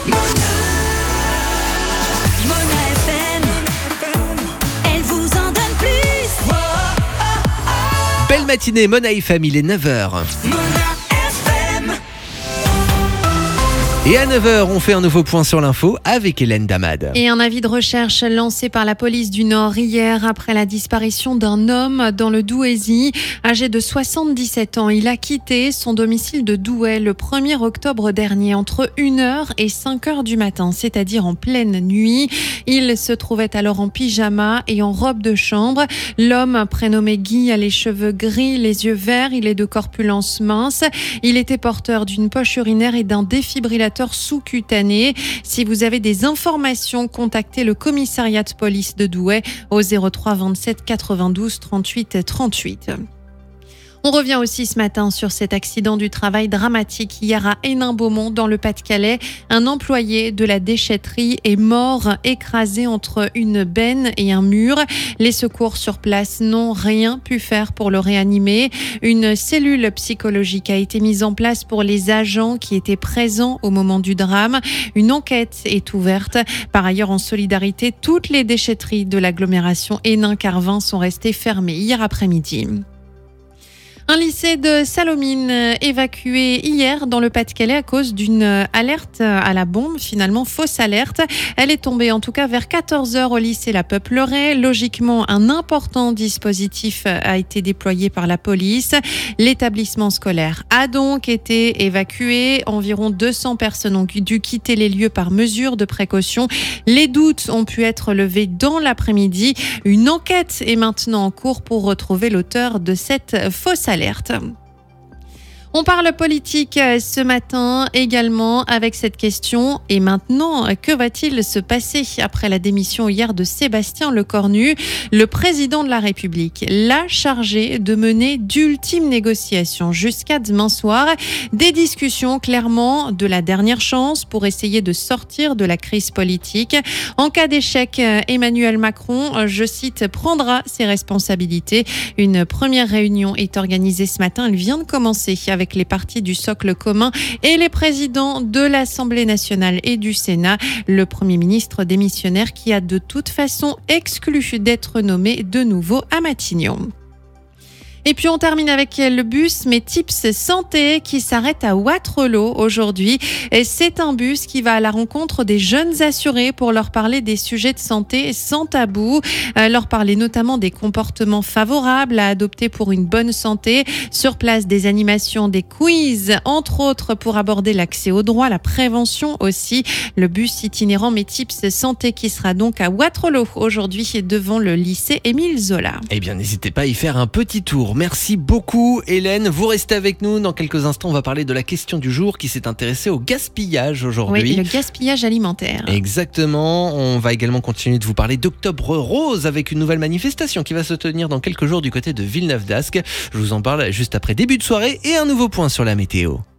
Mona FM, elle vous en donne plus. Belle matinée, Mona FM, il est 9h. Mona FM. Et à 9h, on fait un nouveau point sur l'info avec Hélène Damad. Et un avis de recherche lancé par la police du Nord hier après la disparition d'un homme dans le Douaisis. Âgé de 77 ans, il a quitté son domicile de Douai le 1er octobre dernier entre 1h et 5h du matin, c'est-à-dire en pleine nuit. Il se trouvait alors en pyjama et en robe de chambre. L'homme, prénommé Guy, a les cheveux gris, les yeux verts, il est de corpulence mince. Il était porteur d'une poche urinaire et d'un défibrillateur sous-cutané. Si vous avez des informations, contactez le commissariat de police de Douai au 03 27 92 38 38. On revient aussi ce matin sur cet accident du travail dramatique hier à Hénin-Beaumont dans le Pas-de-Calais. Un employé de la déchetterie est mort écrasé entre une benne et un mur. Les secours sur place n'ont rien pu faire pour le réanimer. Une cellule psychologique a été mise en place pour les agents qui étaient présents au moment du drame. Une enquête est ouverte. Par ailleurs, en solidarité, toutes les déchetteries de l'agglomération Hénin-Carvin sont restées fermées hier après-midi. Un lycée de Salomine évacué hier dans le Pas-de-Calais à cause d'une alerte à la bombe, finalement fausse alerte. Elle est tombée en tout cas vers 14h au lycée La Peuplerée. Logiquement, un important dispositif a été déployé par la police. L'établissement scolaire a donc été évacué. Environ 200 personnes ont dû quitter les lieux par mesure de précaution. Les doutes ont pu être levés dans l'après-midi. Une enquête est maintenant en cours pour retrouver l'auteur de cette fausse alerte. On parle politique ce matin également avec cette question. Et maintenant, que va-t-il se passer après la démission hier de Sébastien Lecornu? Le président de la République l'a chargé de mener d'ultimes négociations jusqu'à demain soir. Des discussions clairement de la dernière chance pour essayer de sortir de la crise politique. En cas d'échec, Emmanuel Macron, je cite, prendra ses responsabilités. Une première réunion est organisée ce matin. Elle vient de commencer avec les partis du socle commun et les présidents de l'Assemblée nationale et du Sénat. Le Premier ministre démissionnaire qui a de toute façon exclu d'être nommé de nouveau à Matignon. Et puis on termine avec le bus Mes Tips Santé qui s'arrête à Wattrelos aujourd'hui. Et c'est un bus qui va à la rencontre des jeunes assurés pour leur parler des sujets de santé sans tabou, leur parler notamment des comportements favorables à adopter pour une bonne santé. Sur place, des animations, des quiz, entre autres pour aborder l'accès aux droits, la prévention aussi. Le bus itinérant Mes Tips Santé qui sera donc à Wattrelos aujourd'hui devant le lycée Émile Zola. Eh bien, n'hésitez pas à y faire un petit tour. Merci beaucoup Hélène, vous restez avec nous. Dans quelques instants, on va parler de la question du jour qui s'est intéressée au gaspillage aujourd'hui. Oui, le gaspillage alimentaire. Exactement, on va également continuer de vous parler d'Octobre Rose avec une nouvelle manifestation qui va se tenir dans quelques jours du côté de Villeneuve-d'Ascq. Je vous en parle juste après début de soirée et un nouveau point sur la météo.